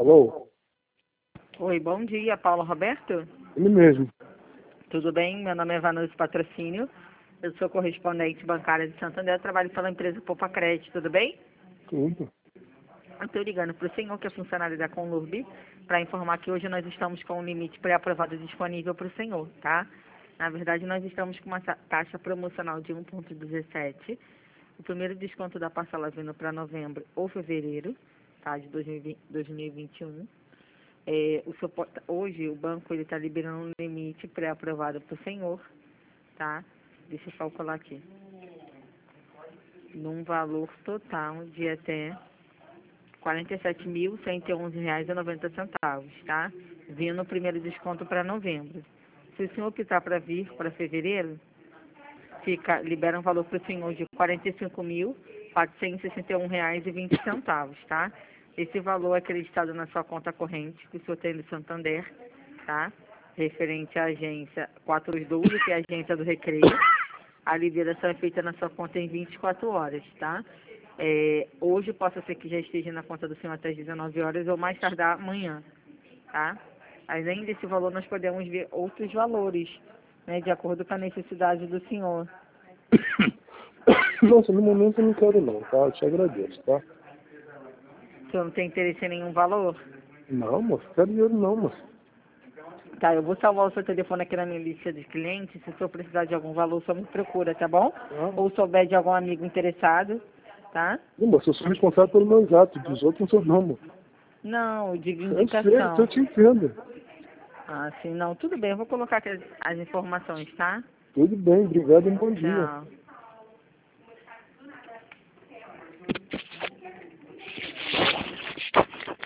Alô? Oi, bom dia, Paulo Roberto? Ele mesmo. Tudo bem? Meu nome é Vanucci Patrocínio. Eu sou correspondente bancária de Santander, trabalho pela empresa Poupa Crédito, tudo bem? Tudo. Eu estou ligando para o senhor, que é funcionário da Conlurb, para informar que hoje nós estamos com um limite pré-aprovado disponível para o senhor, tá? Na verdade, nós estamos com uma taxa promocional de 1,17. O primeiro desconto da parcela vindo para novembro ou fevereiro, tá? De 2021. Hoje o banco está liberando um limite pré-aprovado para o senhor, tá? Deixa eu calcular aqui. Num valor total de até R$ 47.111,90, tá? Vindo o primeiro desconto para novembro. Se o senhor optar para vir para fevereiro, libera um valor para o senhor de R$ 45.461,20, tá? Esse valor é acreditado na sua conta corrente, que o senhor tem do Santander, tá? Referente à agência 412, que é a agência do Recreio. A liberação é feita na sua conta em 24 horas, tá? Hoje possa ser que já esteja na conta do senhor até as 19 horas ou mais tardar amanhã, tá? Além desse valor, nós podemos ver outros valores, né, de acordo com a necessidade do senhor. Nossa, no momento eu não quero não, tá? Eu te agradeço, tá? O senhor não tem interesse em nenhum valor? Não, moço, quero dinheiro não, moço. Tá, eu vou salvar o seu telefone aqui na minha lista de clientes. Se o senhor precisar de algum valor, só me procura, tá bom? Tá? Ou souber de algum amigo interessado, tá? Não, moço, eu sou responsável pelos meus atos, dos outros não sou não, moço. Não, eu digo Eu sei, indicação. eu te entendo. Ah, sim, não, tudo bem, eu vou colocar aqui as informações, tá? Tudo bem, obrigado e um bom dia. Tchau.